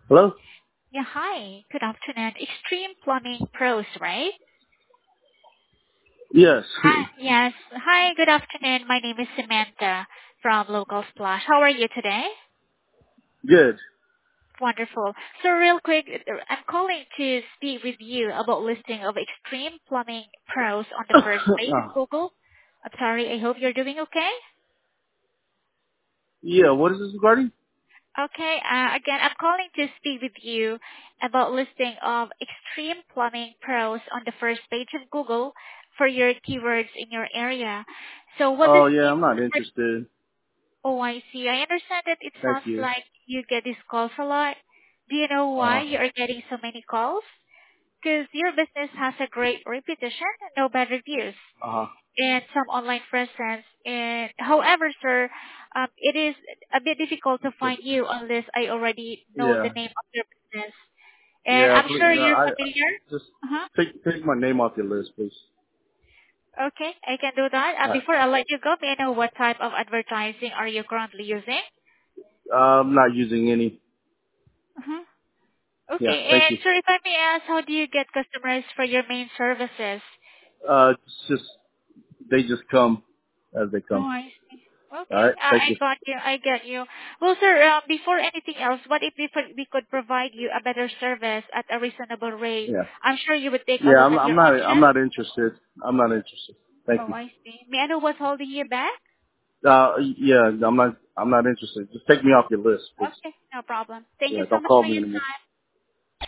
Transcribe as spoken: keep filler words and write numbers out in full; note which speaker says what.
Speaker 1: Hello?
Speaker 2: Yeah, hi. Good afternoon. Extreme Plumbing Pros, right?
Speaker 1: Yes.
Speaker 2: Hi. Yes. Hi, good afternoon. My name is Samantha from Local Splash. How are you today?
Speaker 1: Good.
Speaker 2: Wonderful. So real quick, I'm calling to speak with you about listing of Extreme Plumbing Pros on the first page of
Speaker 1: Ah,
Speaker 2: Google. I'm sorry. I hope you're doing okay.
Speaker 1: yeah, what is this regarding?
Speaker 2: Okay. Uh, again, I'm calling to speak with you about listing of Extreme Plumbing Pros on the first page of Google for your keywords in your area. So what this
Speaker 1: Oh, yeah,
Speaker 2: means,
Speaker 1: I'm not interested.
Speaker 2: oh, I see. I understand that it
Speaker 1: Thank
Speaker 2: sounds
Speaker 1: you.
Speaker 2: like you get these calls a lot. Do you know why
Speaker 1: Uh-huh.
Speaker 2: you are getting so many calls? Because your business has a great reputation, no bad reviews,
Speaker 1: Uh-huh.
Speaker 2: and some online presence. And however, sir, um, it is a bit difficult to find you unless I already know the
Speaker 1: Yeah.
Speaker 2: name of your business. And
Speaker 1: Yeah,
Speaker 2: I'm
Speaker 1: please,
Speaker 2: sure
Speaker 1: no,
Speaker 2: you're
Speaker 1: I,
Speaker 2: familiar.
Speaker 1: just
Speaker 2: Uh-huh.
Speaker 1: take, take my name off your list, please.
Speaker 2: Okay, I can do that. Uh,
Speaker 1: Alright.
Speaker 2: before I let you go, may I know what type of advertising are you currently using?
Speaker 1: Uh, I'm not using any.
Speaker 2: Uh-huh.
Speaker 1: Yeah,
Speaker 2: Okay,
Speaker 1: thank
Speaker 2: and
Speaker 1: you.
Speaker 2: sir, if I may ask, how do you get customers for your main services?
Speaker 1: Uh, it's just, they just come as they
Speaker 2: Oh,
Speaker 1: come.
Speaker 2: I see. Okay,
Speaker 1: Alright,
Speaker 2: uh,
Speaker 1: thank
Speaker 2: I
Speaker 1: you.
Speaker 2: got you. I get you. Well, sir, uh, before anything else, what if we could, we could provide you a better service at a reasonable rate?
Speaker 1: Yeah.
Speaker 2: I'm sure you would take a
Speaker 1: Yeah,
Speaker 2: look
Speaker 1: I'm,
Speaker 2: at
Speaker 1: I'm
Speaker 2: your
Speaker 1: not, I'm
Speaker 2: options.
Speaker 1: not interested. I'm not interested. Thank
Speaker 2: Oh,
Speaker 1: you.
Speaker 2: I see. May I know what's holding you back?
Speaker 1: Uh, yeah, I'm not, I'm not interested. Just take me off your list, please.
Speaker 2: Okay, no problem. Thank
Speaker 1: Yeah,
Speaker 2: you so
Speaker 1: don't
Speaker 2: much
Speaker 1: call
Speaker 2: for
Speaker 1: me
Speaker 2: your
Speaker 1: anymore.
Speaker 2: time.